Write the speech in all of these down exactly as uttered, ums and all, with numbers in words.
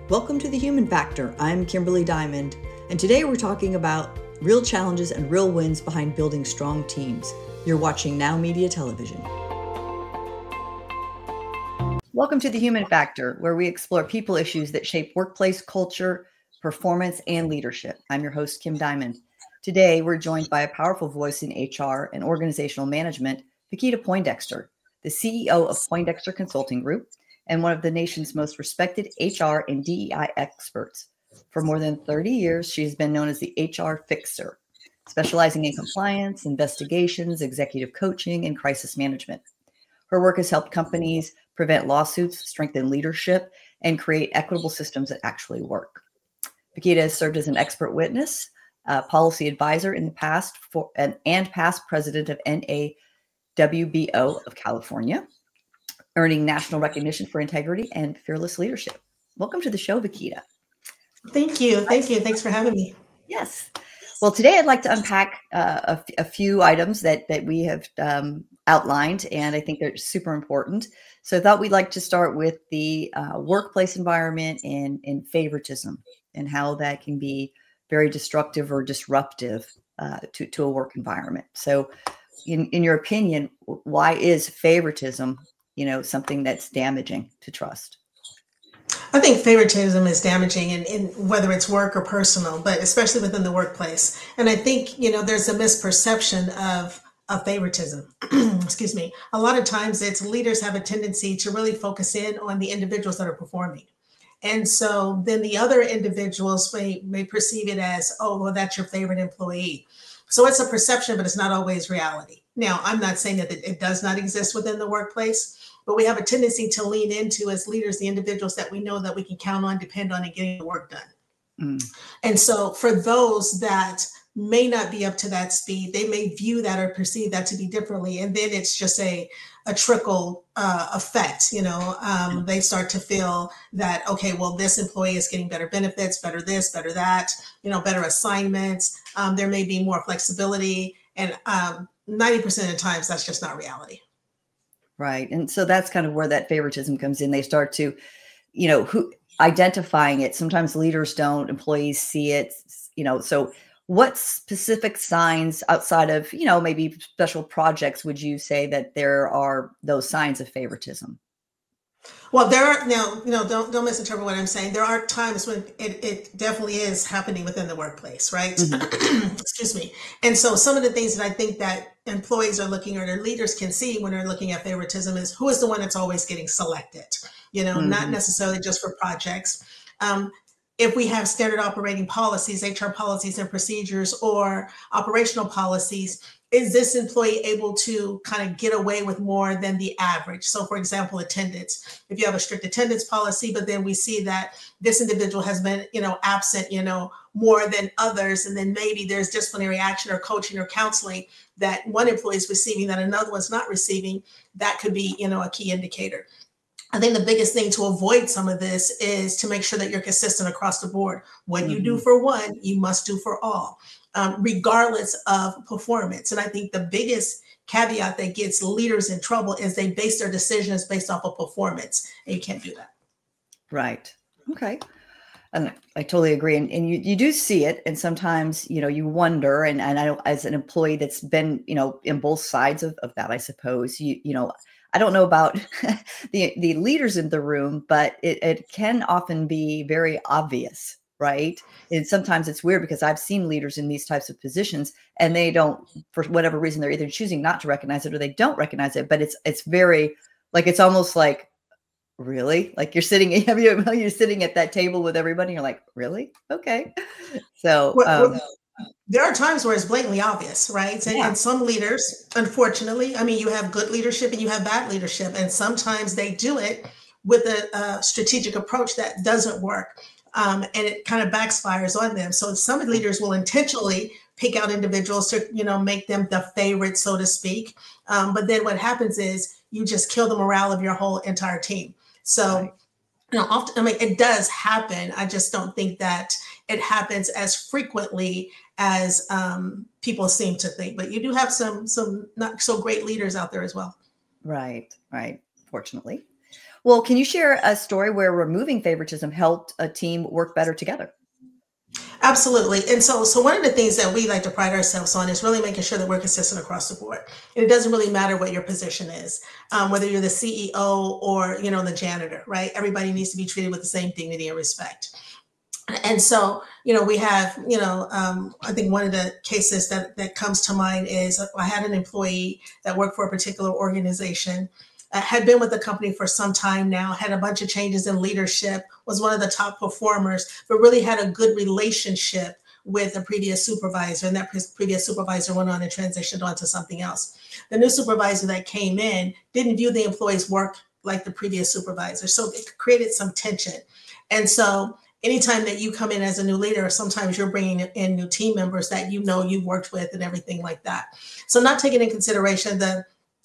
Welcome to The Human Factor. I'm Kimberly Diamond, and today we're talking about real challenges and real wins behind building strong teams. You're watching Now Media Television. Welcome to The Human Factor, where we explore people issues that shape workplace culture, performance, and leadership. I'm your host, Kim Diamond. Today, we're joined by a powerful voice in H R and organizational management, Vakita Poindexter, the C E O of Poindexter Consulting Group, and one of the nation's most respected H R and D E I experts. For more than thirty years, she's been known as the H R Fixer, specializing in compliance, investigations, executive coaching, and crisis management. Her work has helped companies prevent lawsuits, strengthen leadership, and create equitable systems that actually work. Vakita has served as an expert witness, uh, policy advisor in the past, for, and, and past president of N A W B O of California, earning national recognition for integrity and fearless leadership. Welcome to the show, Vakita. Thank you. Thank you. Thanks for having me. Yes. Well, today I'd like to unpack uh, a, f- a few items that, that we have um, outlined, and I think they're super important. So I thought we'd like to start with the uh, workplace environment and, and favoritism and how that can be very destructive or disruptive uh, to, to a work environment. So in, in your opinion, why is favoritism, you know, something that's damaging to trust? I think favoritism is damaging in, in whether it's work or personal, but especially within the workplace. And I think, you know, there's a misperception of, of favoritism. Excuse me. A lot of times it's leaders have a tendency to really focus in on the individuals that are performing. And so then the other individuals may, may perceive it as, oh, well, that's your favorite employee. So it's a perception, but it's not always reality. Now, I'm not saying that it, it does not exist within the workplace, but we have a tendency to lean into as leaders, the individuals that we know that we can count on, depend on, and getting the work done. Mm. And so for those that may not be up to that speed, they may view that or perceive that to be differently. And then it's just a, a trickle uh, effect, you know, um, they start to feel that, okay, well, this employee is getting better benefits, better this, better that, you know, better assignments. Um, there may be more flexibility. And um, ninety percent of the times, that's just not reality. Right. And so that's kind of where that favoritism comes in. They start to, you know, who identifying it. Sometimes leaders don't, employees see it, you know, so what specific signs outside of, you know, maybe special projects would you say that there are those signs of favoritism? Well, there are now, you know, don't don't misinterpret what I'm saying. There are times when it, it definitely is happening within the workplace, right? Mm-hmm. Excuse me. And so some of the things that I think that employees are looking or their leaders can see when they're looking at favoritism is who is the one that's always getting selected, you know, mm-hmm. not necessarily just for projects. Um, if we have standard operating policies, H R policies and procedures, or operational policies, is this employee able to kind of get away with more than the average? So for example, attendance, if you have a strict attendance policy, but then we see that this individual has been, you know, absent, you know, more than others, and then maybe there's disciplinary action or coaching or counseling that one employee is receiving that another one's not receiving, that could be, you know, a key indicator. I think the biggest thing to avoid some of this is to make sure that you're consistent across the board. What mm-hmm. you do for one, you must do for all, um, regardless of performance. And I think the biggest caveat that gets leaders in trouble is they base their decisions based off of performance, and you can't do that. Right. Okay. And I totally agree. And, and you, you do see it. And sometimes, you know, you wonder, and, and I, as an employee that's been, you know, in both sides of, of that, I suppose, you, you know, I don't know about the, the leaders in the room, but it, it can often be very obvious, right? And sometimes it's weird because I've seen leaders in these types of positions and they don't, for whatever reason, they're either choosing not to recognize it or they don't recognize it. But it's it's very, like, it's almost like, really? Like you're sitting, have you, you're sitting at that table with everybody. And you're like, really? Okay. So well, um, well, there are times where it's blatantly obvious, right? And, yeah. and some leaders, unfortunately, I mean, you have good leadership and you have bad leadership. And sometimes they do it with a, a strategic approach that doesn't work. Um, and it kind of backfires on them. So some leaders will intentionally pick out individuals to, you know, make them the favorite, so to speak. Um, but then what happens is you just kill the morale of your whole entire team. So, right. you know, often, I mean, it does happen. I just don't think that it happens as frequently as um, people seem to think. But you do have some some not so great leaders out there as well. Right, right. Fortunately. Well, can you share a story where removing favoritism helped a team work better together? Absolutely. And so, so one of the things that we like to pride ourselves on is really making sure that we're consistent across the board. And it doesn't really matter what your position is, um, whether you're the C E O or, you know, the janitor, right? Everybody needs to be treated with the same dignity and respect. And so, you know, we have, you know, um, I think one of the cases that, that comes to mind is I had an employee that worked for a particular organization, uh, had been with the company for some time now, had a bunch of changes in leadership, was one of the top performers, but really had a good relationship with the previous supervisor. And that pre- previous supervisor went on and transitioned on to something else. The new supervisor that came in didn't view the employee's work like the previous supervisor. So it created some tension. And so anytime that you come in as a new leader, sometimes you're bringing in new team members that you know you've worked with and everything like that. So not taking in consideration the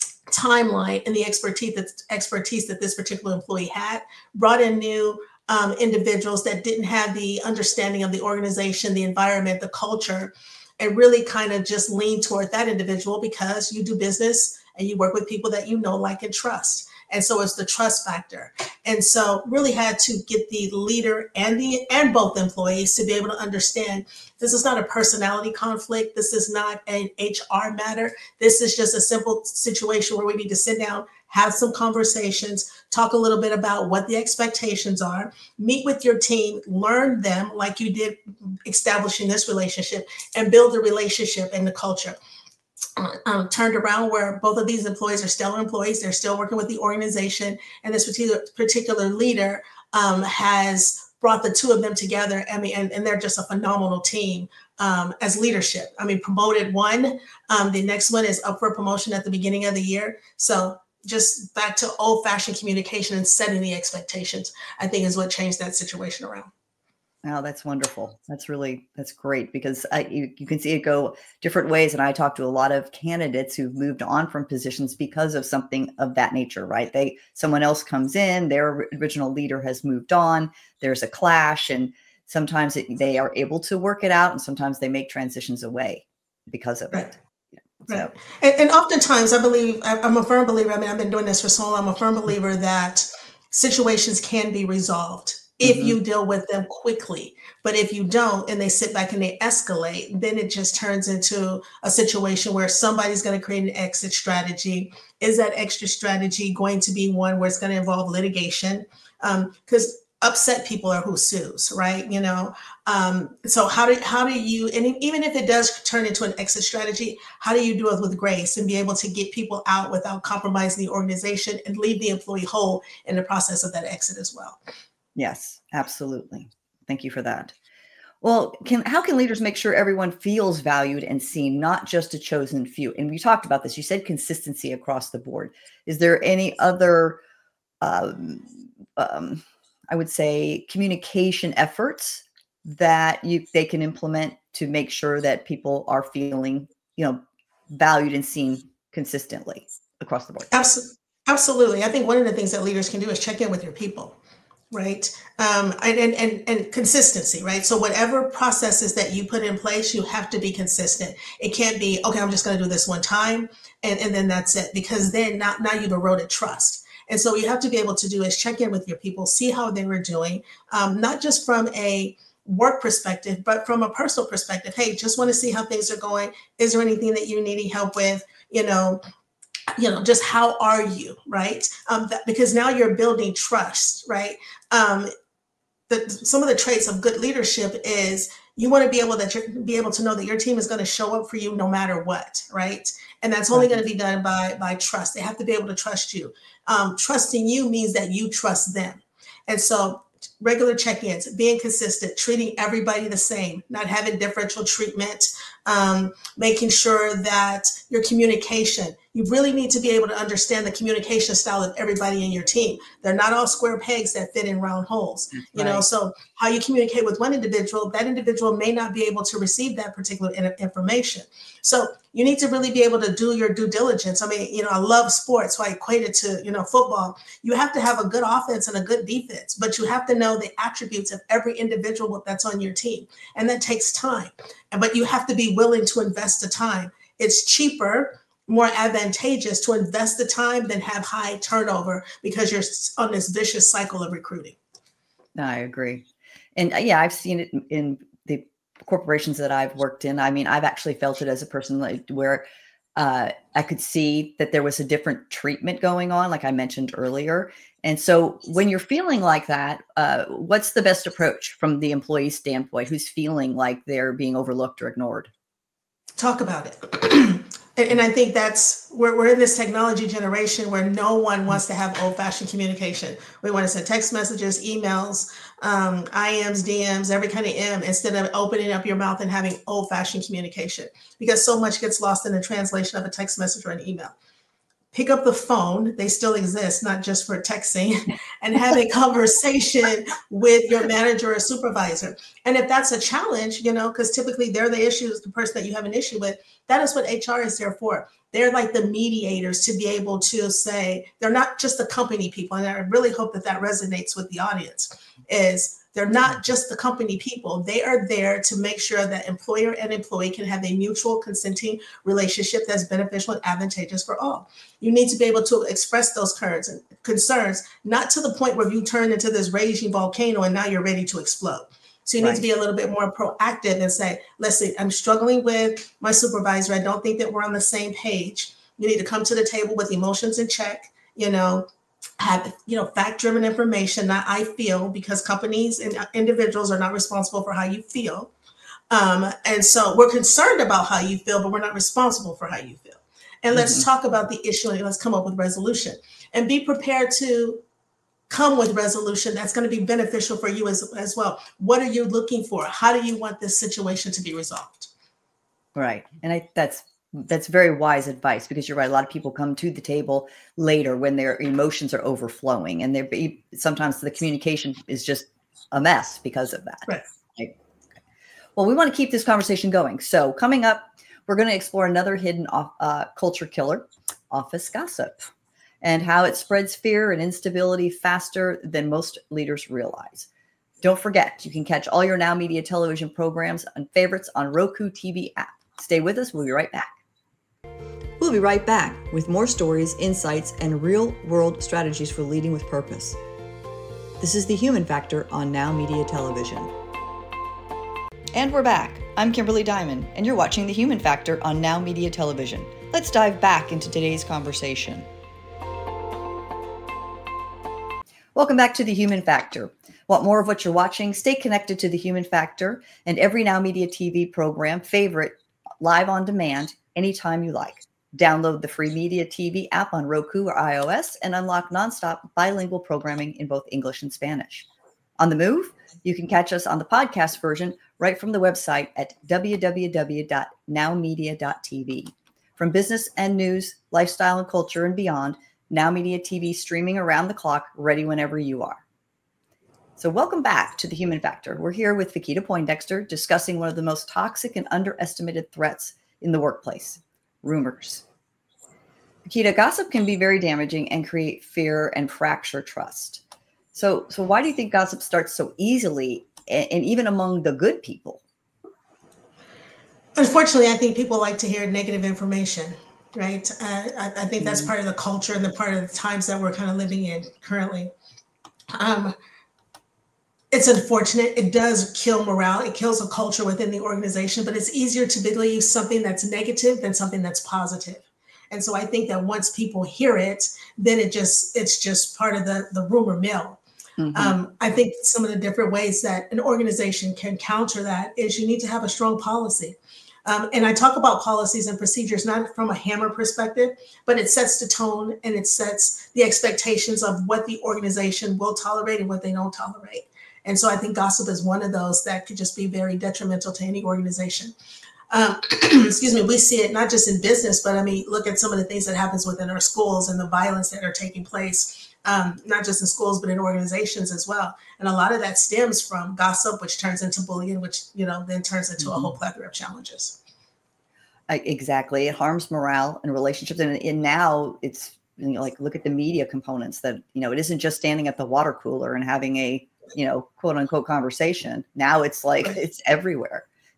timeline and the expertise that expertise that this particular employee had, brought in new um, individuals that didn't have the understanding of the organization, the environment, the culture, and really kind of just lean toward that individual because you do business and you work with people that you know, like, and trust. And so it's the trust factor. And so really had to get the leader and the and both employees to be able to understand this is not a personality conflict. This is not an H R matter. This is just a simple situation where we need to sit down, have some conversations, talk a little bit about what the expectations are, meet with your team, learn them like you did establishing this relationship, and build the relationship and the culture. Uh, um, turned around where both of these employees are stellar employees. They're still working with the organization, and this particular particular leader um, has brought the two of them together. I mean, and, and they're just a phenomenal team um, as leadership. I mean, promoted one, um, the next one is up for promotion at the beginning of the year. So just back to old-fashioned communication and setting the expectations, I think, is what changed that situation around. Oh, that's wonderful. That's really that's great because I, you, you can see it go different ways. And I talk to a lot of candidates who've moved on from positions because of something of that nature, right? They someone else comes in, their original leader has moved on. There's a clash, and sometimes it, they are able to work it out, and sometimes they make transitions away because of Right. it. Yeah. Right. So, And, and oftentimes, I believe, I- I'm a firm believer, I mean, I've been doing this for so long, I'm a firm believer that situations can be resolved if mhm. you deal with them quickly. But if you don't and they sit back and they escalate, then it just turns into a situation where somebody's going to create an exit strategy. Is that extra strategy going to be one where it's going to involve litigation? Because upset people are who sues, right? You know, um, so how do how do you, and even if it does turn into an exit strategy, how do you do it with grace and be able to get people out without compromising the organization and leave the employee whole in the process of that exit as well? Yes, absolutely. Thank you for that. Well, can how can leaders make sure everyone feels valued and seen, not just a chosen few? And we talked about this. You said consistency across the board. Is there any other, um, um, I would say, communication efforts that you they can implement to make sure that people are feeling, you know, valued and seen consistently across the board? Absolutely. Absolutely. I think one of the things that leaders can do is check in with your people, right? Um, and, and, and, and consistency, right? So whatever processes that you put in place, you have to be consistent. It can't be, okay, I'm just going to do this one time and, and then that's it, because then now, now you've eroded trust. And so what you have to be able to do is check in with your people, see how they were doing, um, not just from a work perspective, but from a personal perspective. Hey, just want to see how things are going. Is there anything that you needing help with? You know, you know, just how are you, right? Um, that, because now you're building trust, right? Um, the, some of the traits of good leadership is you want to be able that you're, be able to know that your team is going to show up for you no matter what, right? And that's only going Right. to be done by by trust. They have to be able to trust you. Um, trusting you means that you trust them, and so regular check-ins, being consistent, treating everybody the same, not having differential treatment, um, making sure that your communication, you really need to be able to understand the communication style of everybody in your team. They're not all square pegs that fit in round holes, That's you know, right. so how you communicate with one individual, that individual may not be able to receive that particular information. So you need to really be able to do your due diligence. I mean, you know, I love sports, so I equate it to, you know, football. You have to have a good offense and a good defense, but you have to know the attributes of every individual that's on your team. And that takes time. And but you have to be willing to invest the time. It's cheaper more advantageous to invest the time than have high turnover because you're on this vicious cycle of recruiting. I agree. And uh, yeah, I've seen it in, in the corporations that I've worked in. I mean, I've actually felt it as a person like where uh, I could see that there was a different treatment going on, like I mentioned earlier. And so when you're feeling like that, uh, what's the best approach from the employee standpoint who's feeling like they're being overlooked or ignored? Talk about it. And, and I think that's we're, we're in this technology generation where no one wants to have old-fashioned communication. We want to send text messages, emails, um, I Ms, D Ms, every kind of M, instead of opening up your mouth and having old-fashioned communication, because so much gets lost in the translation of a text message or an email. Pick up the phone, they still exist, not just for texting, and have a conversation with your manager or supervisor. And if that's a challenge, you know, because typically they're the issues, the person that you have an issue with, that is what H R is there for. They're like the mediators to be able to say, they're not just the company people. And I really hope that that resonates with the audience, is they're not just the company people. They are there to make sure that employer and employee can have a mutual consenting relationship that's beneficial and advantageous for all. You need to be able to express those concerns, not to the point where you turn into this raging volcano and now you're ready to explode. So you need right. to be a little bit more proactive and say, listen, I'm struggling with my supervisor. I don't think that we're on the same page. You need to come to the table with emotions in check, you know, have, you know, fact-driven information, not I feel, because companies and individuals are not responsible for how you feel. Um, and so we're concerned about how you feel, but we're not responsible for how you feel. And let's mm-hmm. talk about the issue and let's come up with resolution and be prepared to come with resolution that's going to be beneficial for you as, as well. What are you looking for? How do you want this situation to be resolved? Right. And I, that's That's very wise advice, because you're right. A lot of people come to the table later when their emotions are overflowing, and they're sometimes the communication is just a mess because of that. Right. Right? Well, we want to keep this conversation going. So coming up, we're going to explore another hidden uh, culture killer, office gossip, and how it spreads fear and instability faster than most leaders realize. Don't forget, you can catch all your Now Media television programs and favorites on Roku T V app. Stay with us. We'll be right back. We'll be right back with more stories, insights, and real-world strategies for leading with purpose. This is The Human Factor on Now Media Television. And we're back. I'm Kimberly Diamond, and you're watching The Human Factor on Now Media Television. Let's dive back into today's conversation. Welcome back to The Human Factor. Want more of what you're watching? Stay connected to The Human Factor and every Now Media T V program, favorite, live on demand, anytime you like. Download the free Media T V app on Roku or iOS and unlock nonstop bilingual programming in both English and Spanish. On the move, you can catch us on the podcast version right from the website at w w w dot now media dot t v. From business and news, lifestyle and culture, and beyond, Now Media T V streaming around the clock, ready whenever you are. So welcome back to The Human Factor. We're here with Vakita Poindexter discussing one of the most toxic and underestimated threats in the workplace, rumors. Vakita, gossip can be very damaging and create fear and fracture trust. So, so why do you think gossip starts so easily, and, and even among the good people? Unfortunately, I think people like to hear negative information, right? Uh, I, I think that's mm-hmm. part of the culture and the part of the times that we're kind of living in currently. Um, It's unfortunate. It does kill morale. It kills a culture within the organization, but it's easier to believe something that's negative than something that's positive. And so I think that once people hear it, then it just it's just part of the, the rumor mill. Mm-hmm. Um, I think some of the different ways that an organization can counter that is you need to have a strong policy. Um, and I talk about policies and procedures, not from a hammer perspective, but it sets the tone and it sets the expectations of what the organization will tolerate and what they don't tolerate. And so I think gossip is one of those that could just be very detrimental to any organization. Um, excuse me, we see it not just in business, but I mean, look at some of the things that happens within our schools and the violence that are taking place, um, not just in schools, but in organizations as well. And a lot of that stems from gossip, which turns into bullying, which, you know, then turns into mm-hmm. a whole plethora of challenges. I, exactly. It harms morale and relationships. And, and now it's, you know, like, look at the media components that, you know, it isn't just standing at the water cooler and having a, you know, quote unquote conversation. Now it's like, it's everywhere.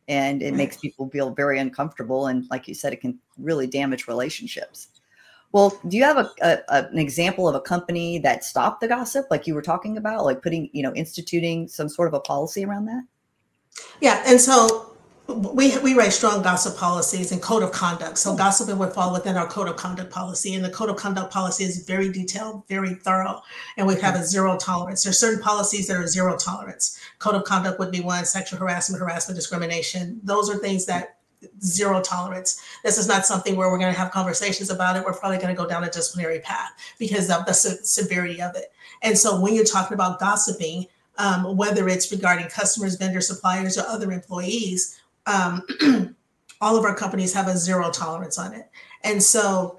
and it Right. makes people feel very uncomfortable. And like you said, it can really damage relationships. Well, do you have a, a, a- an example of a company that stopped the gossip, like you were talking about, like putting, you know, instituting some sort of a policy around that? Yeah, and so we we write strong gossip policies and code of conduct. So Oh, gossiping would fall within our code of conduct policy, and the code of conduct policy is very detailed, very thorough, and we have okay. a zero tolerance. There's certain policies that are zero tolerance. Code of conduct would be one, sexual harassment, harassment, discrimination. Those are things that zero tolerance. This is not something where we're going to have conversations about it. We're probably going to go down a disciplinary path because of the se- severity of it. And so when you're talking about gossiping, um, whether it's regarding customers, vendors, suppliers, or other employees, um, all of our companies have a zero tolerance on it. And so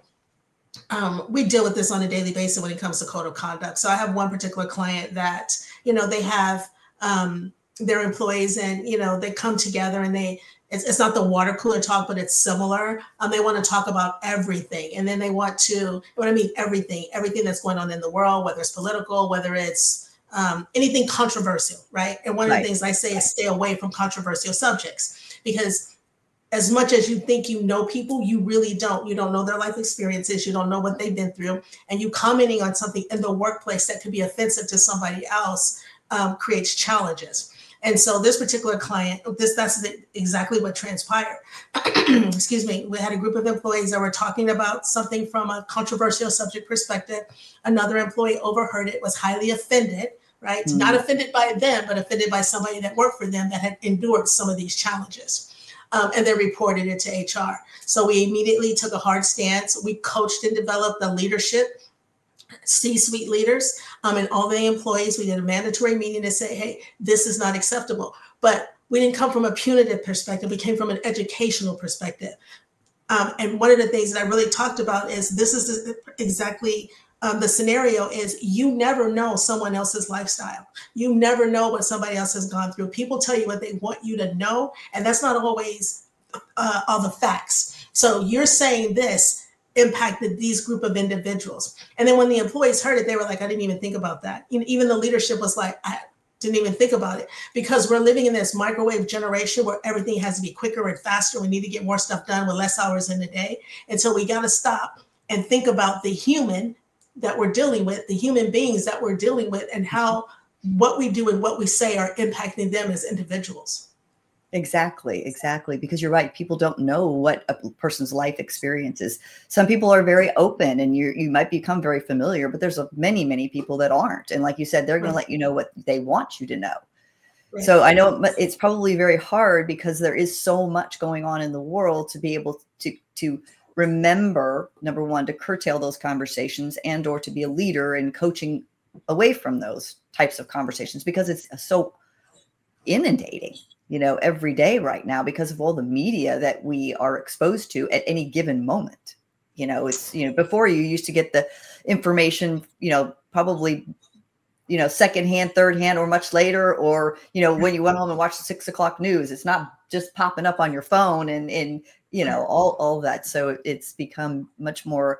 um, we deal with this on a daily basis when it comes to code of conduct. So I have one particular client that, you know, they have um, their employees and, you know, they come together and they, it's, it's not the water cooler talk, but it's similar. Um, they want to talk about everything. And then they want to, what I mean, everything, everything that's going on in the world, whether it's political, whether it's um, anything controversial, right? And one of the Right. things I say is stay away from controversial subjects because as much as you think you know people, you really don't. You don't know their life experiences. You don't know what they've been through. And you commenting on something in the workplace that could be offensive to somebody else um, creates challenges. And so this particular client, this that's the, exactly what transpired. Excuse me. We had a group of employees that were talking about something from a controversial subject perspective. Another employee overheard it, was highly offended, right? Not Mm, offended by them, but offended by somebody that worked for them that had endured some of these challenges um, and then reported it to H R. So we immediately took a hard stance. We coached and developed the leadership, C-suite leaders, um, and all the employees. We did a mandatory meeting to say, hey, this is not acceptable. But we didn't come from a punitive perspective. We came from an educational perspective. Um, and one of the things that I really talked about is this is exactly um, the scenario is you never know someone else's lifestyle. You never know what somebody else has gone through. People tell you what they want you to know, and that's not always uh, all the facts. So you're saying this impacted these group of individuals. And then when the employees heard it, they were like, I didn't even think about that. Even the leadership was like, I didn't even think about it because we're living in this microwave generation where everything has to be quicker and faster. We need to get more stuff done with less hours in the day. And so we got to stop and think about the human that we're dealing with, the human beings that we're dealing with, and how what we do and what we say are impacting them as individuals. exactly, exactly. Because you're right. People don't know what a person's life experience is. Some people are very open and you you might become very familiar, but there's a, many, many people that aren't. And like you said, they're going to Right. let you know what they want you to know. Right. So I know but it's probably very hard because there is so much going on in the world to be able to to remember, number one, to curtail those conversations and or to be a leader in coaching away from those types of conversations because it's so inundating, you know, every day right now because of all the media that we are exposed to at any given moment. You know, it's, you know, before you used to get the information, you know, probably you know, secondhand, third hand, or much later, or, you know, when you went home and watched the six o'clock news, it's not just popping up on your phone and, and, you know, all, all of that. So it's become much more,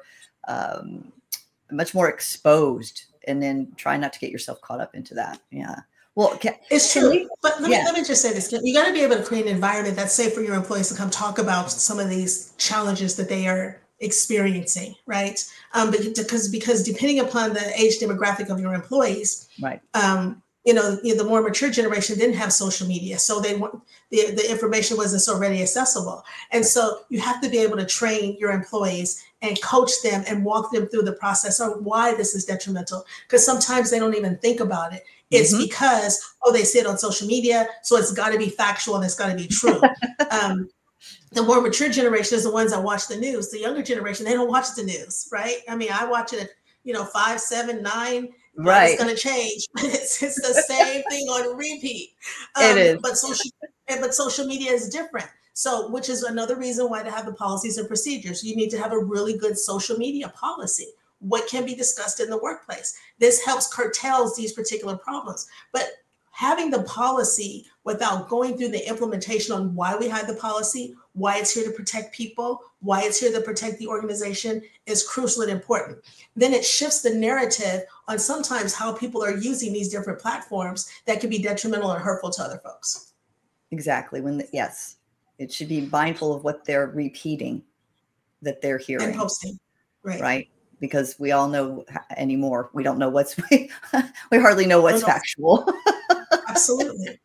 um, much more exposed and then try not to get yourself caught up into that. Yeah. Well, can, It's can true. we, But let me yeah, let me just say this. You got to be able to create an environment that's safe for your employees to come talk about some of these challenges that they are experiencing, right? Um, because because depending upon the age demographic of your employees, right. um, you know, the more mature generation didn't have social media, so they the the information wasn't so readily accessible, and Right. so you have to be able to train your employees and coach them and walk them through the process of why this is detrimental. Because sometimes they don't even think about it. It's Mm-hmm. because oh they see it on social media, so it's got to be factual and it's got to be true. Um, the more mature generation is the ones that watch the news. The younger generation, they don't watch the news, right? I mean, I watch it at, you know, five, seven, nine. God is Right. going to change, but it's, it's the same thing on repeat. It Um, is. but social, but social media is different. So, which is another reason why to have the policies and procedures, you need to have a really good social media policy. What can be discussed in the workplace? This helps curtails these particular problems. But having the policy without going through the implementation on why we have the policy, why it's here to protect people, why it's here to protect the organization is crucial and important. Then it shifts the narrative on sometimes how people are using these different platforms that can be detrimental and hurtful to other folks. Exactly. When the, yes, it should be mindful of what they're repeating that they're and hearing, posting. Right. right? Because we all know h- anymore. We don't know what's we, we hardly know Oh, what's no, factual. absolutely.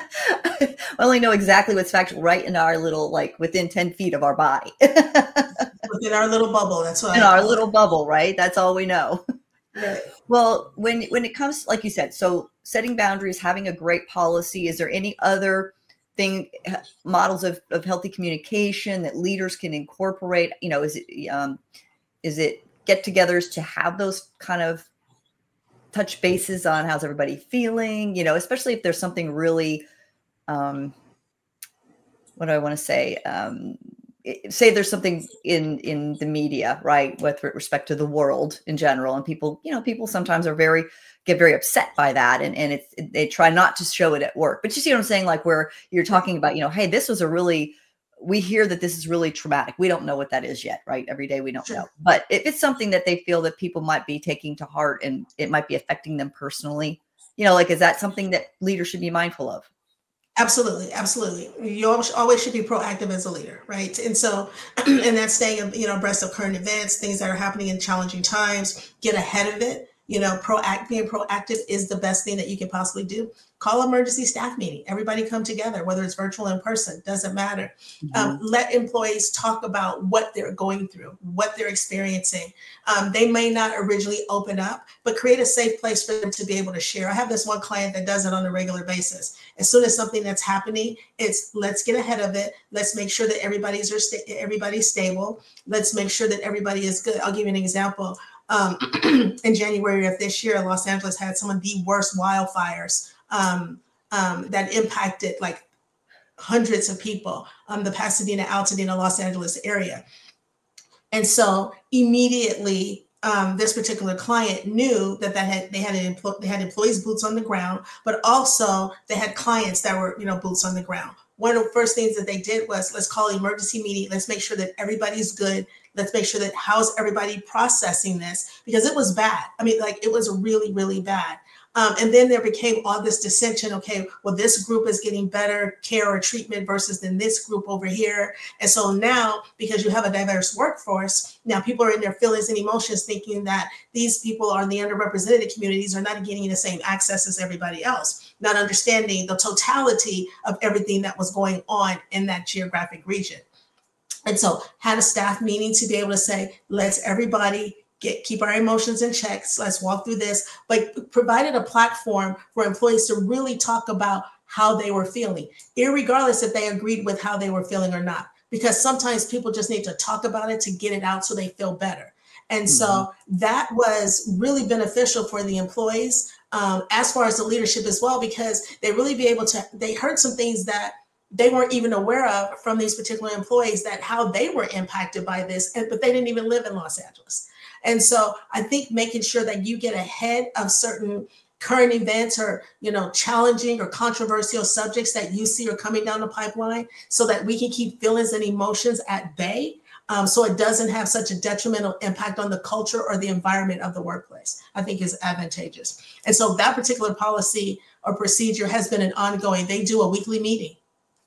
We only know exactly what's factual right in our little, like within ten feet of our body. Within our little bubble, that's what In I our call little it. bubble, right? That's all we know. Right. Well, when when it comes, like you said, so setting boundaries, having a great policy, is there any other thing, h- models of, of healthy communication that leaders can incorporate? You know, is it um, is it get-togethers to have those kind of touch bases on how's everybody feeling? You know, especially if there's something really, um, what do I want to say? Um, i- say there's something in in the media, right, with respect to the world in general, and people, you know, people sometimes are very get very upset by that, and and it's they try not to show it at work. But you see what I'm saying? Like where you're Right. talking about, you know, hey, this was a really we hear that this is really traumatic. We don't know what that is yet, right? Every day we don't know. Sure. But if it's something that they feel that people might be taking to heart and it might be affecting them personally, you know, like is that something that leaders should be mindful of? Absolutely, absolutely. You always, always should be proactive as a leader, right? And so, and that's staying, you know, abreast of current events, things that are happening in challenging times. Get ahead of it. You know, proact being proactive is the best thing that you can possibly do. Call emergency staff meeting. Everybody come together, whether it's virtual or in person, doesn't matter. Um, Mhm. let employees talk about what they're going through, what they're experiencing. Um, they may not originally open up, but create a safe place for them to be able to share. I have this one client that does it on a regular basis. As soon as something that's happening, it's let's get ahead of it. Let's make sure that everybody's are sta- everybody's stable. Let's make sure that everybody is good. I'll give you an example. Um, in January of this year, Los Angeles had some of the worst wildfires um, um, that impacted like hundreds of people, um, the Pasadena, Altadena, Los Angeles area. And so immediately, um, this particular client knew that that had they had an empl- they had employees boots on the ground, but also they had clients that were, you know, boots on the ground. One of the first things that they did was let's call emergency meeting. Let's make sure that everybody's good. Let's make sure that how's everybody processing this because it was bad. I mean, like it was really, really bad. Um, and then there became all this dissension. Okay, well, this group is getting better care or treatment versus than this group over here. And so now, because you have a diverse workforce, now people are in their feelings and emotions thinking that these people are in the underrepresented communities are not getting the same access as everybody else, not understanding the totality of everything that was going on in that geographic region. And so had a staff meeting to be able to say, let's everybody get keep our emotions in check. So let's walk through this, but provided a platform for employees to really talk about how they were feeling, irregardless if they agreed with how they were feeling or not. Because sometimes people just need to talk about it to get it out so they feel better. And Mhm. so that was really beneficial for the employees um, as far as the leadership as well, because they really be able to, they heard some things that they weren't even aware of from these particular employees that how they were impacted by this, and, but they didn't even live in Los Angeles. And so I think making sure that you get ahead of certain current events or you know challenging or controversial subjects that you see are coming down the pipeline so that we can keep feelings and emotions at bay um, so it doesn't have such a detrimental impact on the culture or the environment of the workplace, I think is advantageous. And so that particular policy or procedure has been an ongoing. They do a weekly meeting.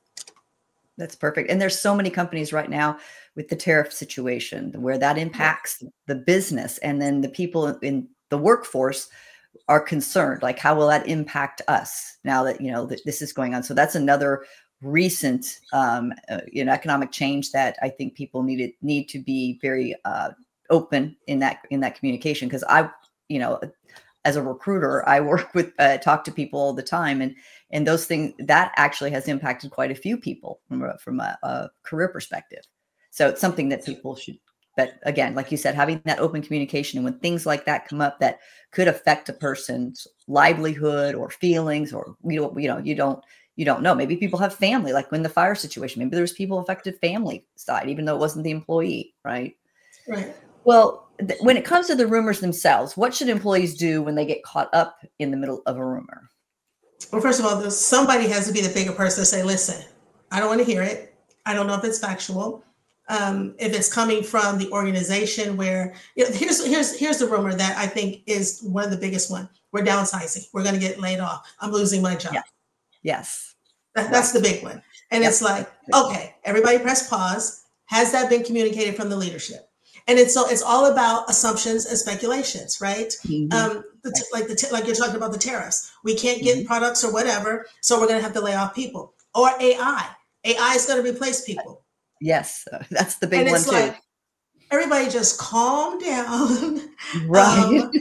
That's perfect. And there's so many companies right now with the tariff situation where that Right. impacts the business and then the people in the workforce are concerned, like how will that impact us now that, you know, that this is going on. So that's another recent, um, uh, you know, economic change that I think people needed need to be very uh, open in that in that communication. Because I, you know, as a recruiter, I work with uh, talk to people all the time, and and those things that actually has impacted quite a few people from a, from a, a career perspective. So it's something that people should. But again, like you said, having that open communication, and when things like that come up that could affect a person's livelihood or feelings, or you know, you know, you don't you don't know. Maybe people have family, like when the fire situation. Maybe there's people affected family side, even though it wasn't the employee, right? Right. Well, th- when it comes to the rumors themselves, what should employees do when they get caught up in the middle of a rumor? Well, first of all, somebody has to be the bigger person to say, listen, I don't want to hear it. I don't know if it's factual. Um, if it's coming from the organization where you know, here's here's here's the rumor that I think is one of the biggest one. We're downsizing. We're going to get laid off. I'm losing my Yeah. job. Yes. That, that's the Right. big one. And Yep. it's like, okay, everybody press pause. Has that been communicated from the leadership? And it's so it's all about assumptions and speculations, right? Mm-hmm. Um, the Right. t- like the t- like you're talking about the tariffs. We can't get Mm-hmm. products or whatever, so we're going to have to lay off people. Or A I. A I is going to replace people. Yes, uh, that's the big And one it's too. like everybody just calm down. Right. um,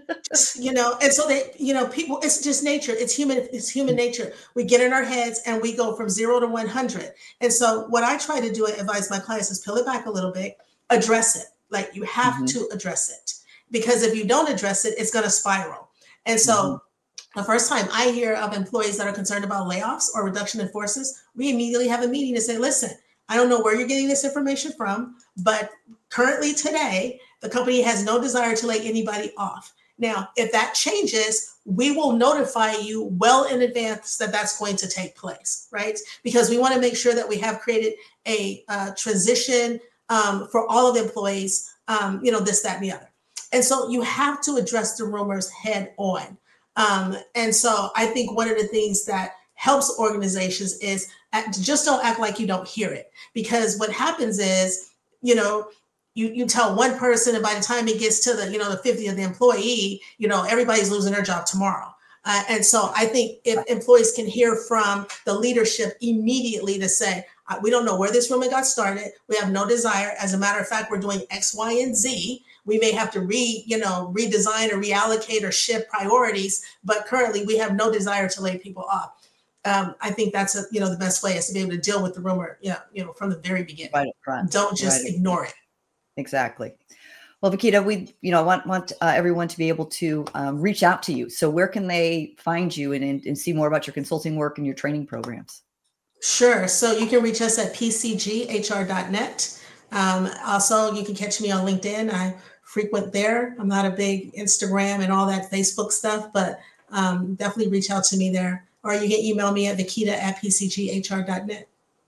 you know, and so they, you know, people, it's just nature. It's human, it's human nature. We get in our heads and we go from zero to one hundred. And so what I try to do and advise my clients is peel it back a little bit, address it. Like you have Mm-hmm. to address it, because if you don't address it, it's going to spiral. And Mm-hmm. so the first time I hear of employees that are concerned about layoffs or reduction in forces, we immediately have a meeting to say, listen, I don't know where you're getting this information from, but currently today, the company has no desire to lay anybody off. Now, if that changes, we will notify you well in advance that that's going to take place, right? Because we want to make sure that we have created a uh, transition um, for all of the employees, um, you know, this, that, and the other. And so you have to address the rumors head on. Um, and so I think one of the things that helps organizations is act, just don't act like you don't hear it. Because what happens is, you know, you, you tell one person, and by the time it gets to the, you know, the fiftieth employee, you know, everybody's losing their job tomorrow. Uh, and so I think if employees can hear from the leadership immediately to say, we don't know where this rumor got started. We have no desire. As a matter of fact, we're doing X, Y, and Z. We may have to re, you know, redesign or reallocate or shift priorities, but currently we have no desire to lay people off. Um, I think that's a, you know, the best way is to be able to deal with the rumor, you know, you know, from the very beginning. Right up front. Don't just Right. ignore it. Exactly. Well, Vakita, we, you know, want want uh, everyone to be able to um, reach out to you. So where can they find you and, and, and see more about your consulting work and your training programs? Sure. So you can reach us at p c g h r dot net. Um, also, you can catch me on LinkedIn. I frequent there. I'm not a big Instagram and all that Facebook stuff, but um, definitely reach out to me there. Or you can email me at Vakita at p c g h r dot net.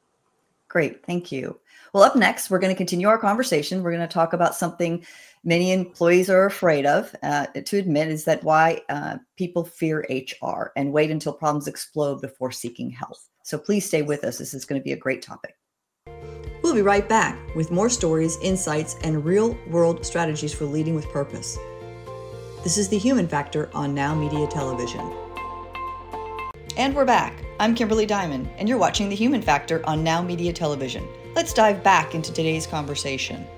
Great. Thank you. Well, up next, we're going to continue our conversation. We're going to talk about something many employees are afraid of uh, to admit is that why uh, people fear H R and wait until problems explode before seeking help. So please stay with us. This is going to be a great topic. We'll be right back with more stories, insights, and real-world strategies for leading with purpose. This is The Human Factor on Now Media Television. And we're back. I'm Kimberly Diamond, and you're watching The Human Factor on Now Media Television. Let's dive back into today's conversation.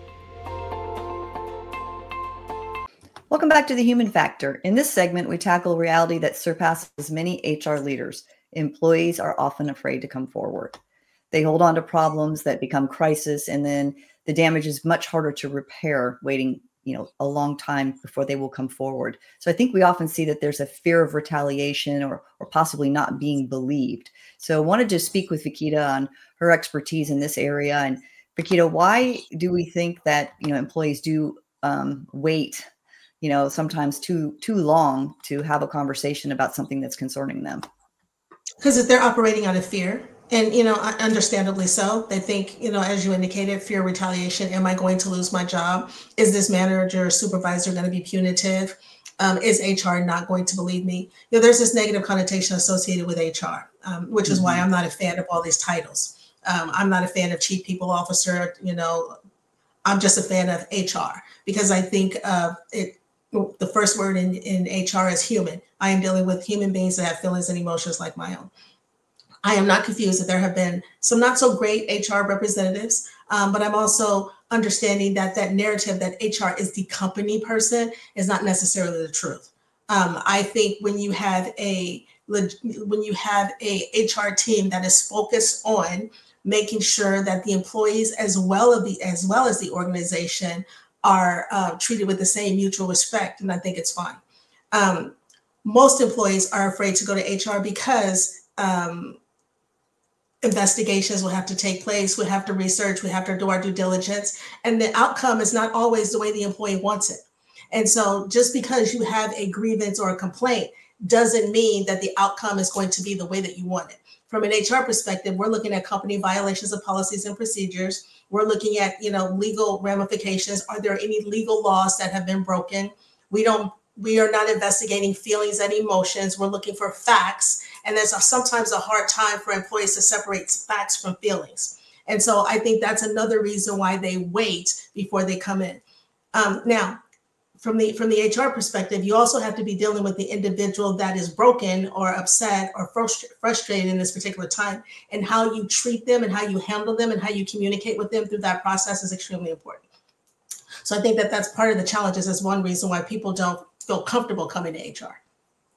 Welcome back to The Human Factor. In this segment, we tackle a reality that surpasses many H R leaders. Employees are often afraid to come forward. They hold on to problems that become crisis, and then the damage is much harder to repair, waiting, you know, a long time before they will come forward. So I think we often see that there's a fear of retaliation or, or possibly not being believed. So I wanted to speak with Vakita on her expertise in this area. And Vakita, why do we think that, you know, employees do um, wait, you know, sometimes too too long to have a conversation about something that's concerning them? Because if they're operating out of fear, and you know, understandably so, they think, you know, as you indicated, fear, retaliation. Am I going to lose my job? Is this manager or supervisor going to be punitive? Um, is H R not going to believe me? You know, there's this negative connotation associated with H R, um, which is why Mm-hmm. I'm not a fan of all these titles. Um, I'm not a fan of chief people officer. You know, I'm just a fan of H R because I think uh, it. The first word in, in H R is human. I am dealing with human beings that have feelings and emotions like my own. I am not confused that there have been some not so great H R representatives, um, but I'm also understanding that that narrative that H R is the company person is not necessarily the truth. Um, I think when you have a when you have a H R team that is focused on making sure that the employees as well as the as well as the organization are uh, treated with the same mutual respect, and I think it's fine. Um, most employees are afraid to go to H R because um, investigations will have to take place. We have to research. We have to do our due diligence. And the outcome is not always the way the employee wants it. And so just because you have a grievance or a complaint doesn't mean that the outcome is going to be the way that you want it. From an H R perspective, we're looking at company violations of policies and procedures. We're looking at, you know, legal ramifications. Are there any legal laws that have been broken? We don't we are not investigating feelings and emotions. We're looking for facts. And there's a, sometimes a hard time for employees to separate facts from feelings. And so I think that's another reason why they wait before they come in. Um, now, from the from the H R perspective, you also have to be dealing with the individual that is broken or upset or frustra- frustrated in this particular time, and how you treat them and how you handle them and how you communicate with them through that process is extremely important. So I think that that's part of the challenges as one reason why people don't feel comfortable coming to H R.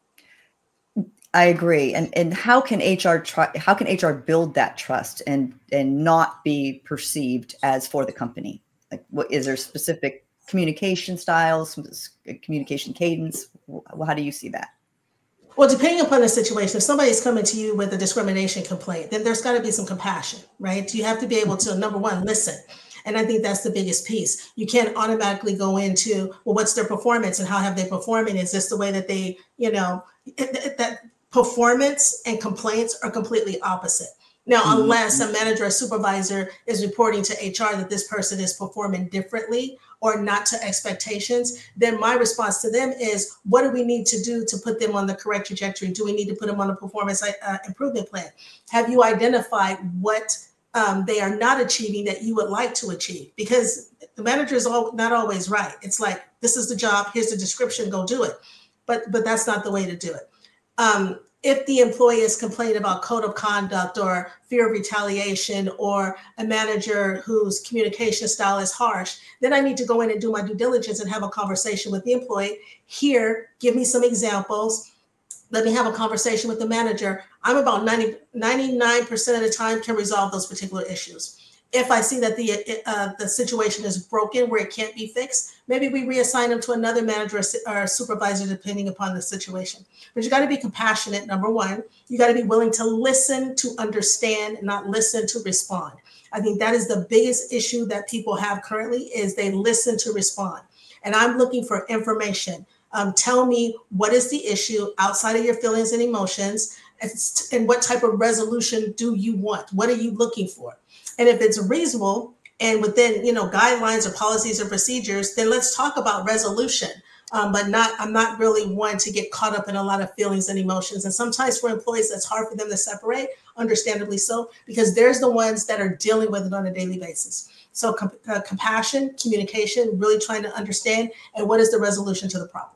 I agree. And and how can H R try, how can H R build that trust and and not be perceived as for the company? Like, what is there specific communication styles, communication cadence? How do you see that? Well, depending upon the situation, if somebody's coming to you with a discrimination complaint, then there's got to be some compassion, right? You have to be able to, number one, listen. And I think that's the biggest piece. You can't automatically go into, well, what's their performance and how have they performing? Is this the way that they, you know, that performance and complaints are completely opposite. Now, Mhm. unless a manager or supervisor is reporting to H R that this person is performing differently or not to expectations, then my response to them is, what do we need to do to put them on the correct trajectory? Do we need to put them on a performance uh, improvement plan? Have you identified what um, they are not achieving that you would like to achieve? Because the manager is all, not always right. It's like, this is the job, here's the description, go do it. But, but that's not the way to do it. Um, if the employee is complaining about code of conduct or fear of retaliation or a manager whose communication style is harsh, then I need to go in and do my due diligence and have a conversation with the employee. Here, give me some examples. Let me have a conversation with the manager. I'm about ninety, ninety-nine percent of the time can resolve those particular issues. If I see that the uh, the situation is broken where it can't be fixed, maybe we reassign them to another manager or supervisor depending upon the situation. But you got to be compassionate, number one. You got to be willing to listen to understand, not listen to respond. I think that is the biggest issue that people have currently is they listen to respond. And I'm looking for information. Um, tell me what is the issue outside of your feelings and emotions, and, and what type of resolution do you want? What are you looking for? And if it's reasonable and within, you know, guidelines or policies or procedures, then let's talk about resolution. Um, but not, I'm not really one to get caught up in a lot of feelings and emotions. And sometimes for employees, that's hard for them to separate, understandably so, because there's the ones that are dealing with it on a daily basis. So com- uh, compassion, communication, really trying to understand, and what is the resolution to the problem?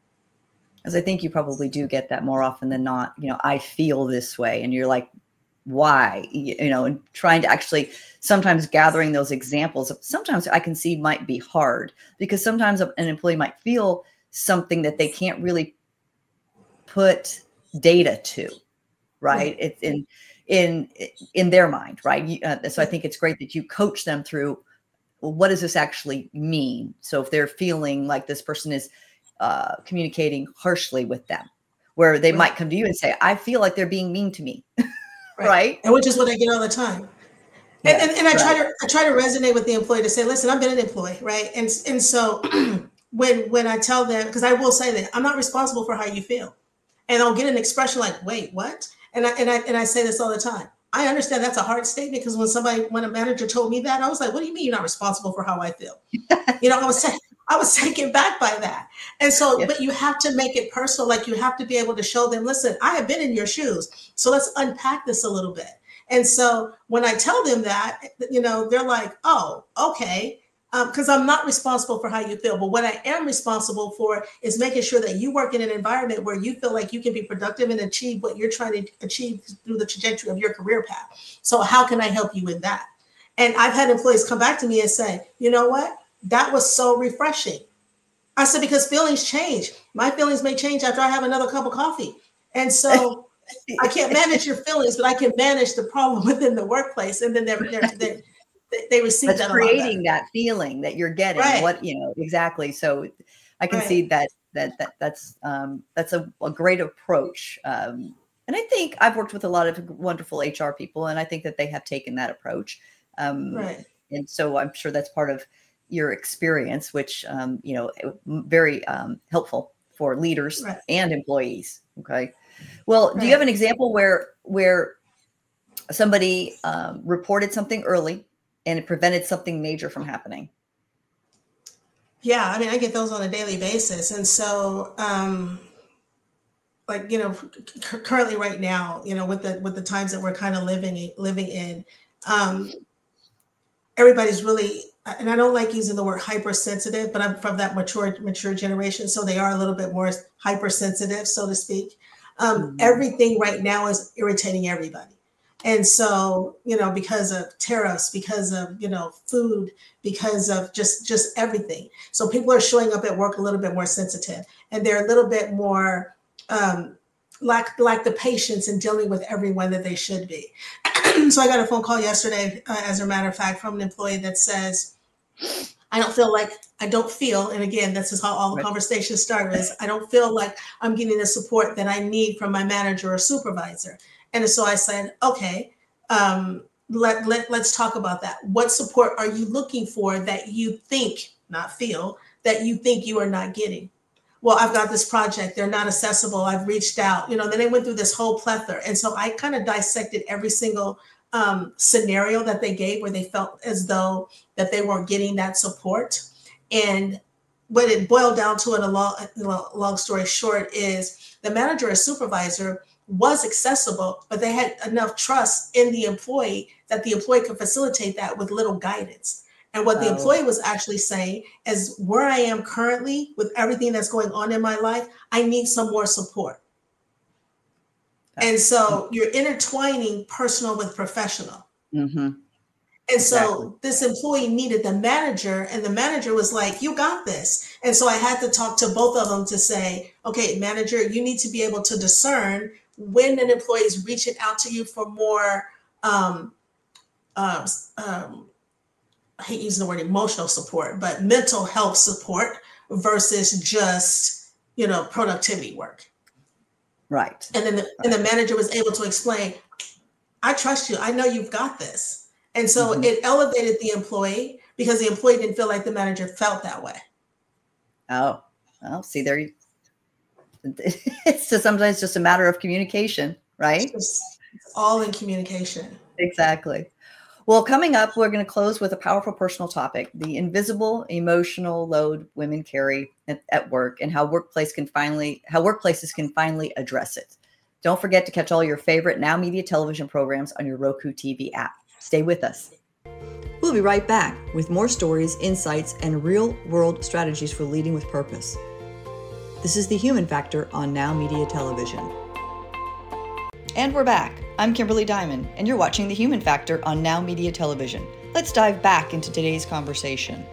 As I think you probably do get that more often than not. You know, I feel this way, and you're like, why? You know, and trying to actually sometimes gathering those examples of sometimes I can see might be hard because sometimes an employee might feel something that they can't really put data to, right? It's in in in their mind, right? Uh, so I think it's great that you coach them through, well, what does this actually mean? So if they're feeling like this person is uh, communicating harshly with them, where they Right. might come to you and say, I feel like they're being mean to me. Right. Right. And which is what I get all the time. Yes, and, and, and I try right. to I try to resonate with the employee to say, listen, I've been an employee, right? And and so when when I tell them, because I will say that I'm not responsible for how you feel, and I'll get an expression like, wait, what? And I and I and I say this all the time. I understand that's a hard statement because when somebody when a manager told me that, I was like, what do you mean you're not responsible for how I feel? You know, I was saying. I was taken back by that. And so, Yeah. but you have to make it personal. Like you have to be able to show them, listen, I have been in your shoes. So let's unpack this a little bit. And so when I tell them that, you know, they're like, oh, okay. Because um, I'm not responsible for how you feel. But what I am responsible for is making sure that you work in an environment where you feel like you can be productive and achieve what you're trying to achieve through the trajectory of your career path. So how can I help you with that? And I've had employees come back to me and say, you know what? That was so refreshing. I said, because feelings change. My feelings may change after I have another cup of coffee. And so I can't manage your feelings, but I can manage the problem within the workplace. And then they're, they're, they're, they receive That's that a lot better. creating that feeling that you're getting. Right. What, you know, exactly. So I can Right. see that, that, that that's, um, that's a, a great approach. Um, and I think I've worked with a lot of wonderful H R people, and I think that they have taken that approach. Um, Right. And so I'm sure that's part of your experience, which, um, you know, very um, helpful for leaders Right. and employees. Okay. Well, do Right. you have an example where, where somebody um, reported something early and it prevented something major from happening? Yeah, I mean, I get those on a daily basis. And so, um, like, you know, c- currently right now, you know, with the with the times that we're kind of living living in, um, everybody's really, and I don't like using the word hypersensitive, but I'm from that mature mature generation, so they are a little bit more hypersensitive, so to speak. Um, Mhm. everything right now is irritating everybody. And so, you know, because of tariffs, because of, you know, food, because of just just everything. So people are showing up at work a little bit more sensitive, and they're a little bit more um, lack lack the patience in dealing with everyone that they should be. So I got a phone call yesterday, uh, as a matter of fact, from an employee that says, I don't feel like, I don't feel, and again, this is how all the Right. conversations start is, I don't feel like I'm getting the support that I need from my manager or supervisor. And so I said, okay, um, let, let, let's talk about that. What support are you looking for that you think, not feel, that you think you are not getting? Well, I've got this project, they're not accessible, I've reached out, you know, then they went through this whole plethora. And so I kind of dissected every single um, scenario that they gave where they felt as though that they weren't getting that support. And what it boiled down to in a long, long story short is the manager or supervisor was accessible, but they had enough trust in the employee that the employee could facilitate that with little guidance. And what the Oh, employee was actually saying is where I am currently with everything that's going on in my life, I need some more support. And so you're intertwining personal with professional. mm-hmm. And Exactly. so this employee needed the manager, and the manager was like, you got this. And so I had to talk to both of them to say, okay, manager, you need to be able to discern when an employee is reaching out to you for more, um, um, um, I hate using the word emotional support, but mental health support versus just, you know, productivity work. Right. And then the, and Right. the manager was able to explain, I trust you. I know you've got this. And so Hmm. it elevated the employee because the employee didn't feel like the manager felt that way. Oh, well, see there. You, it's just sometimes just a matter of communication, It's right? just it's all in communication. Exactly. Well, coming up, we're going to close with a powerful personal topic, the invisible emotional load women carry at, at work and how workplace can finally how workplaces can finally address it. Don't forget to catch all your favorite Now Media television programs on your Roku T V app. Stay with us. We'll be right back with more stories, insights, and real-world strategies for leading with purpose. This is The Human Factor on Now Media Television. And we're back. I'm Kimberly Diamond, and you're watching The Human Factor on Now Media Television. Let's dive back into today's conversation.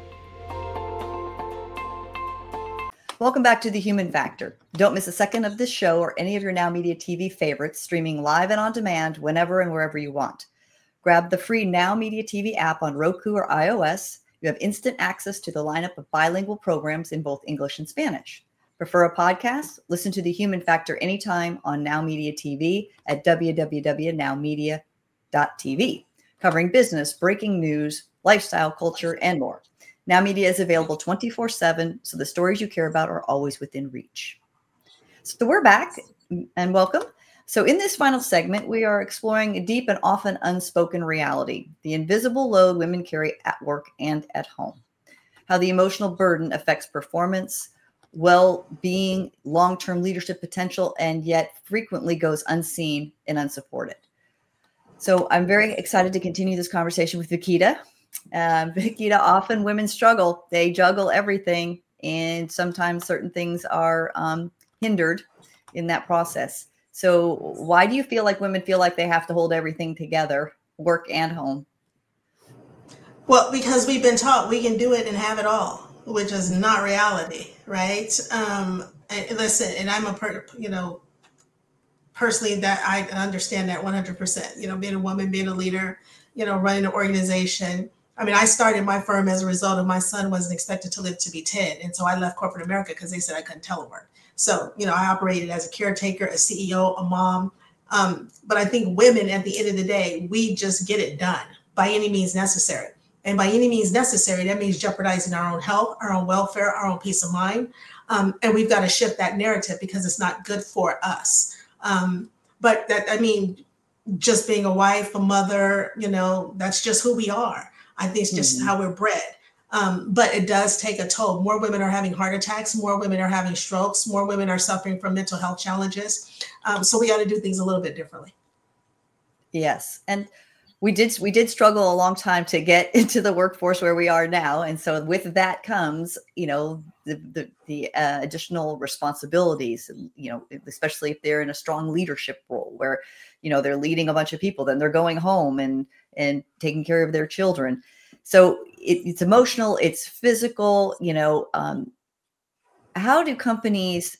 Welcome back to The Human Factor. Don't miss a second of this show or any of your Now Media T V favorites, streaming live and on demand whenever and wherever you want. Grab the free Now Media T V app on Roku or iOS. You have instant access to the lineup of bilingual programs in both English and Spanish. Prefer a podcast? Listen to The Human Factor anytime on Now Media T V at w w w dot now media dot t v, covering business, breaking news, lifestyle, culture, and more. Now Media is available twenty-four seven, so the stories you care about are always within reach. So we're back and welcome. So in this final segment, we are exploring a deep and often unspoken reality, the invisible load women carry at work and at home, how the emotional burden affects performance, well-being, long-term leadership potential, and yet frequently goes unseen and unsupported. So I'm very excited to continue this conversation with Vikita. Uh, Vikita, often women struggle. They juggle everything, and sometimes certain things are um, hindered in that process. So why do you feel like women feel like they have to hold everything together, work and home? Well, because we've been taught we can do it and have it all, which is not reality, right? Um, and listen, and I'm a per, you know, personally that I understand that one hundred percent. You know, being a woman, being a leader, you know, running an organization. I mean, I started my firm as a result of my son wasn't expected to live to be ten. And so I left corporate America because they said I couldn't telework. So, you know, I operated as a caretaker, a C E O, a mom. Um, but I think women at the end of the day, we just get it done by any means necessary. And by any means necessary, that means jeopardizing our own health, our own welfare, our own peace of mind. Um, and we've got to shift that narrative because it's not good for us. Um, but that, I mean, just being a wife, a mother, you know, that's just who we are. I think it's just Mm-hmm. how we're bred. Um, but it does take a toll. More women are having heart attacks. More women are having strokes. More women are suffering from mental health challenges. Um, so we got to do things a little bit differently. Yes. And we did we did struggle a long time to get into the workforce where we are now. And so with that comes, you know, the the, the uh, additional responsibilities, you know, especially if they're in a strong leadership role where, you know, they're leading a bunch of people, then they're going home and and taking care of their children. So it, it's emotional, it's physical, you know. Um, how do companies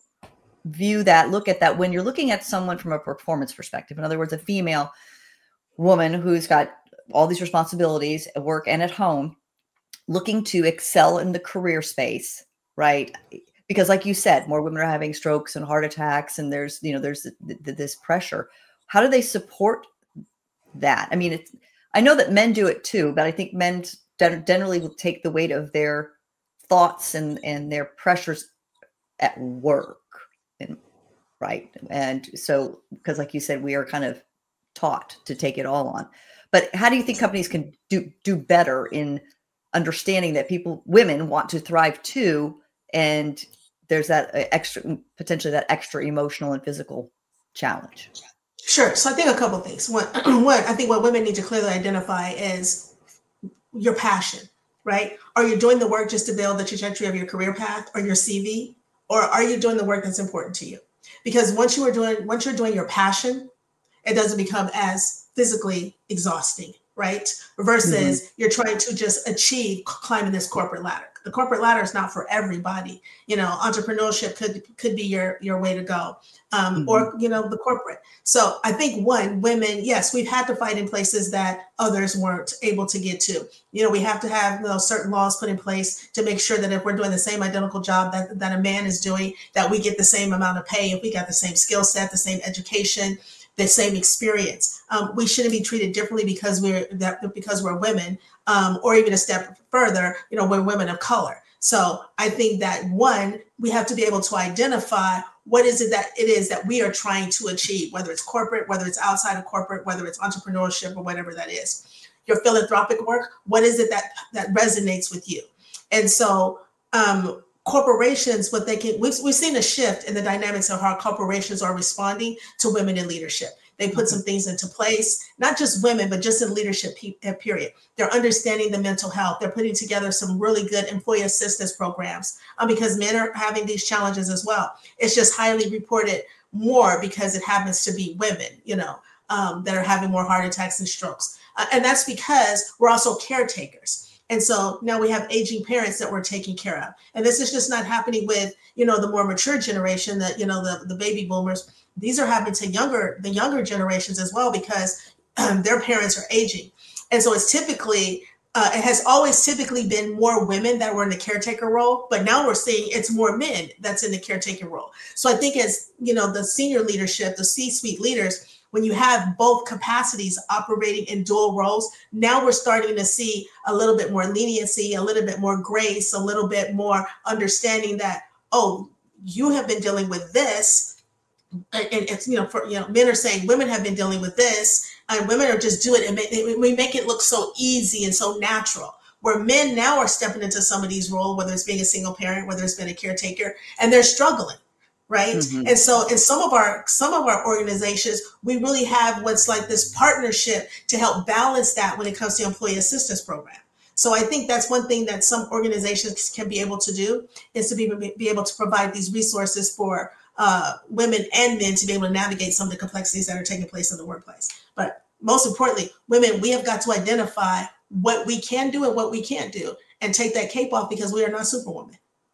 view that, look at that when you're looking at someone from a performance perspective? In other words, a female woman who's got all these responsibilities at work and at home, looking to excel in the career space, right? Because like you said, more women are having strokes and heart attacks, and there's, you know, there's th- th- this pressure. How do they support that? I mean, it's, I know that men do it too, but I think men generally will take the weight of their thoughts and, and their pressures at work. And, right. And so, because like you said, we are kind of taught to take it all on. But how do you think companies can do, do better in understanding that people, women want to thrive too, and there's that extra, potentially that extra emotional and physical challenge? Sure. So I think a couple of things. One, one, I think what women need to clearly identify is your passion, right? Are you doing the work just to build the trajectory of your career path or your C V? Or are you doing the work that's important to you? Because once you are doing, once you're doing your passion, it doesn't become as physically exhausting, right? Versus mm-hmm. you're trying to just achieve climbing this corporate ladder. The corporate ladder is not for everybody. You know, entrepreneurship could could be your your way to go, um, mm-hmm. or you know, the corporate. So I think one, women, yes, we've had to fight in places that others weren't able to get to. You know, we have to have, you know, certain laws put in place to make sure that if we're doing the same identical job that that a man is doing, that we get the same amount of pay. If we got the same skill set, the same education, the same experience, um, we shouldn't be treated differently because we're that because we're women, um, or even a step further, you know, we're women of color. So I think that one, we have to be able to identify what is it that it is that we are trying to achieve, whether it's corporate, whether it's outside of corporate, whether it's entrepreneurship or whatever that is. Your philanthropic work, what is it that that resonates with you? And so um, corporations, what they can, we've, we've seen a shift in the dynamics of how corporations are responding to women in leadership. They put some things into place, not just women, but just in leadership period. They're understanding the mental health. They're putting together some really good employee assistance programs um, because men are having these challenges as well. It's just highly reported more because it happens to be women, you know, um, that are having more heart attacks and strokes. Uh, and that's because we're also caretakers. And so now we have aging parents that we're taking care of. And this is just not happening with, you know, the more mature generation that, you know, the, the baby boomers. These are happening to younger, the younger generations as well, because um, their parents are aging. And so it's typically, uh, it has always typically been more women that were in the caretaker role, but now we're seeing it's more men that's in the caretaker role. So I think as, you know, the senior leadership, the C-suite leaders, when you have both capacities operating in dual roles, now we're starting to see a little bit more leniency, a little bit more grace, a little bit more understanding that, oh, you have been dealing with this. And it's, you know, for, you know, men are saying women have been dealing with this, and women are just doing it. And make, we make it look so easy and so natural, where men now are stepping into some of these roles, whether it's being a single parent, whether it's been a caretaker, and they're struggling. Right. Mm-hmm. And so in some of our some of our organizations, we really have what's like this partnership to help balance that when it comes to employee assistance program. So I think that's one thing that some organizations can be able to do, is to be, be able to provide these resources for uh, women and men to be able to navigate some of the complexities that are taking place in the workplace. But most importantly, women, we have got to identify what we can do and what we can't do, and take that cape off, because we are not superwoman.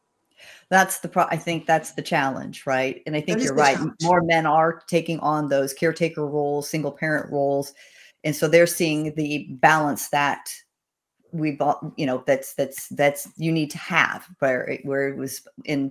That's the pro- I think that's the challenge, right? And I think you're right. Challenge. More men are taking on those caretaker roles, single parent roles, and so they're seeing the balance that we, you know, that's that's that's you need to have. Where where it was in,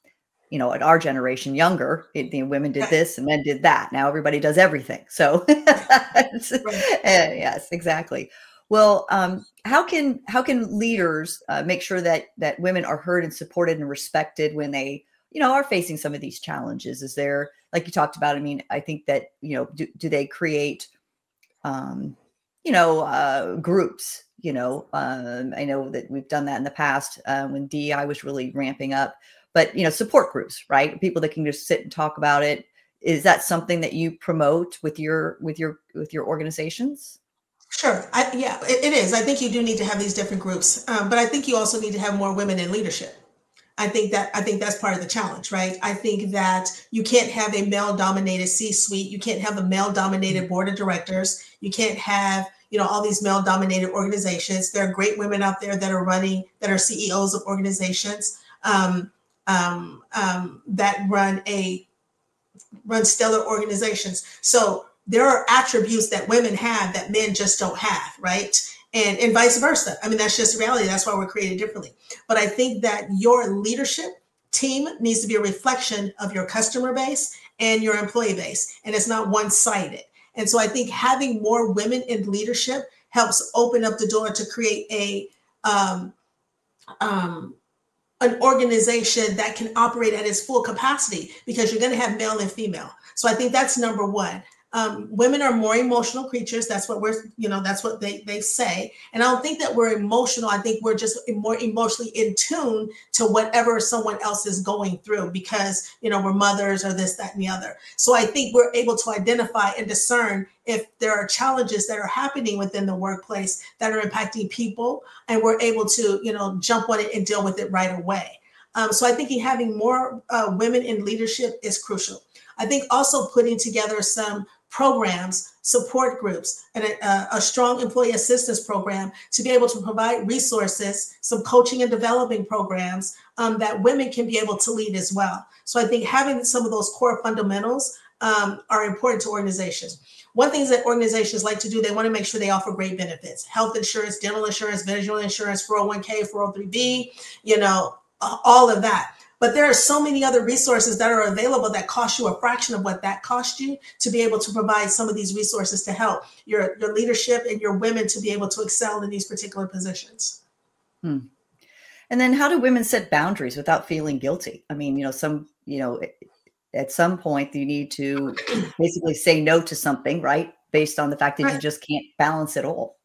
you know, at our generation, younger, it, the women did this and men did that. Now everybody does everything. So right. uh, yes, exactly. Well, um, how can how can leaders uh, make sure that that women are heard and supported and respected when they, you know, are facing some of these challenges? Is there, like you talked about, I mean, I think that, you know, do, do they create, um, you know, uh, groups You know, um, I know that we've done that in the past uh, when D E I was really ramping up. But you know, support groups, right? People that can just sit and talk about it. Is that something that you promote with your with your with your organizations? Sure. I, yeah, it, it is. I think you do need to have these different groups, um, but I think you also need to have more women in leadership. I think that I think that's part of the challenge, right? I think that you can't have a male-dominated C-suite. You can't have a male-dominated board of directors. You can't have, you know, all these male-dominated organizations. There are great women out there that are running, that are C E Os of organizations um, um, um, that run a run stellar organizations. So there are attributes that women have that men just don't have, right? And and vice versa. I mean, that's just reality. That's why we're created differently. But I think that your leadership team needs to be a reflection of your customer base and your employee base, and it's not one-sided. And so I think having more women in leadership helps open up the door to create a um, um, an organization that can operate at its full capacity, because you're going to have male and female. So I think that's number one. Um, women are more emotional creatures. That's what we're, you know, that's what they, they say. And I don't think that we're emotional. I think we're just more emotionally in tune to whatever someone else is going through, because, you know, we're mothers or this, that, and the other. So I think we're able to identify and discern if there are challenges that are happening within the workplace that are impacting people, and we're able to, you know, jump on it and deal with it right away. Um, so I think having more uh, women in leadership is crucial. I think also putting together some programs, support groups, and a, a strong employee assistance program to be able to provide resources, some coaching and developing programs um, that women can be able to lead as well. So I think having some of those core fundamentals um, are important to organizations. One thing that organizations like to do, they want to make sure they offer great benefits: health insurance, dental insurance, vision insurance, four oh one k, four oh three b, you know, all of that. But there are so many other resources that are available that cost you a fraction of what that cost you to be able to provide some of these resources to help your, your leadership and your women to be able to excel in these particular positions. Hmm. And then how do women set boundaries without feeling guilty? I mean, you know, some, you know, at some point you need to basically say no to something, right? Based on the fact that you Right. just can't balance it all.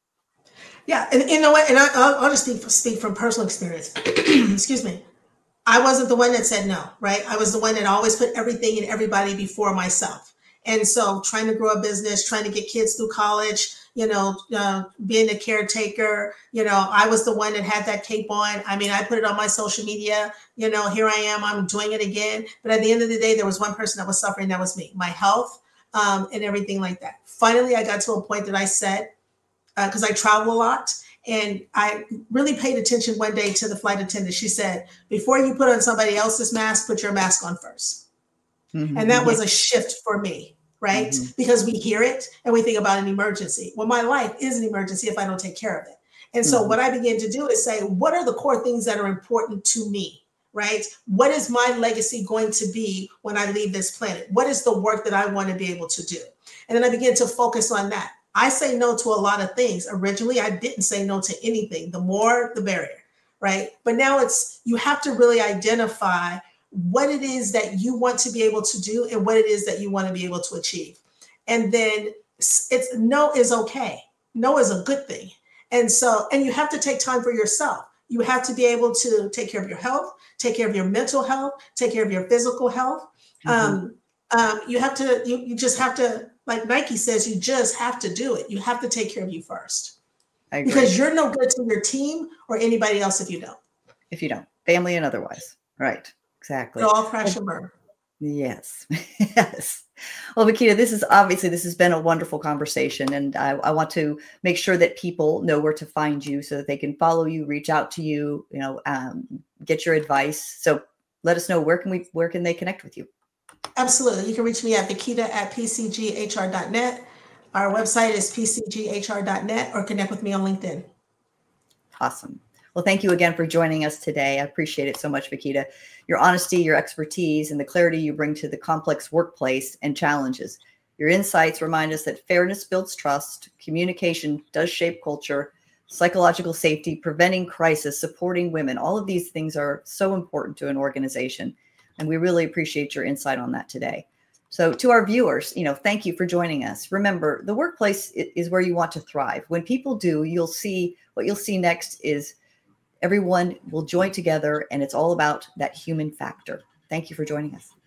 Yeah. And you know what? And I, I'll, I'll just speak, speak from personal experience. Excuse me. I wasn't the one that said no, right? I was the one that always put everything and everybody before myself. And so trying to grow a business, trying to get kids through college, you know, uh, being a caretaker, you know, I was the one that had that cape on. I mean, I put it on my social media, you know, here I am, I'm doing it again. But at the end of the day, there was one person that was suffering, that was me, my health um, and everything like that. Finally, I got to a point that I said, because uh, I travel a lot, and I really paid attention one day to the flight attendant. She said, before you put on somebody else's mask, put your mask on first. Mm-hmm. And that yeah. was a shift for me, right? Mm-hmm. Because we hear it and we think about an emergency. Well, my life is an emergency if I don't take care of it. And so mm-hmm. what I began to do is say, what are the core things that are important to me, right? What is my legacy going to be when I leave this planet? What is the work that I want to be able to do? And then I began to focus on that. I say no to a lot of things. Originally, I didn't say no to anything. The more, the merrier, right? But now it's, you have to really identify what it is that you want to be able to do and what it is that you want to be able to achieve. And then it's, no is okay. No is a good thing. And so, and you have to take time for yourself. You have to be able to take care of your health, take care of your mental health, take care of your physical health. Mm-hmm. Um, um, you have to, you, you just have to, like Nike says, you just have to do it. You have to take care of you first. I agree. Because you're no good to your team or anybody else if you don't. If you don't, family and otherwise. Right. Exactly. It all crash and burn. Yes. Yes. Well, Vakita, this is obviously, this has been a wonderful conversation. And I, I want to make sure that people know where to find you so that they can follow you, reach out to you, you know, um, get your advice. So let us know, where can we, where can they connect with you? Absolutely. You can reach me at Vakita at p c g h r dot net. Our website is p c g h r dot net, or connect with me on LinkedIn. Awesome. Well, thank you again for joining us today. I appreciate it so much, Vakita. Your honesty, your expertise, and the clarity you bring to the complex workplace and challenges. Your insights remind us that fairness builds trust, communication does shape culture, psychological safety, preventing crisis, supporting women. All of these things are so important to an organization. And we really appreciate your insight on that today. So to our viewers, you know, thank you for joining us. Remember, the workplace is where you want to thrive. When people do, you'll see what you'll see next is everyone will join together, and it's all about that human factor. Thank you for joining us.